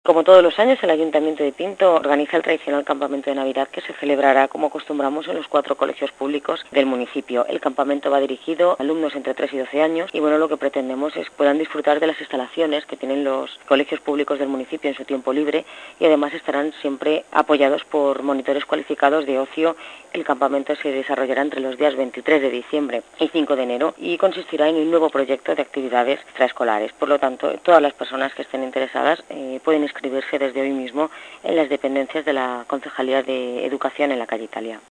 Como todos los años, el Ayuntamiento de Pinto organiza el tradicional campamento de Navidad que se celebrará, como acostumbramos, en los 4 colegios públicos del municipio. El campamento va dirigido a alumnos entre 3 y 12 años y lo que pretendemos es que puedan disfrutar de las instalaciones que tienen los colegios públicos del municipio en su tiempo libre y además estarán siempre apoyados por monitores cualificados de ocio. El campamento se desarrollará entre los días 23 de diciembre y 5 de enero y consistirá en un nuevo proyecto de actividades extraescolares. Por lo tanto, todas las personas que estén interesadas pueden inscribirse desde hoy mismo en las dependencias de la Concejalía de Educación en la calle Italia.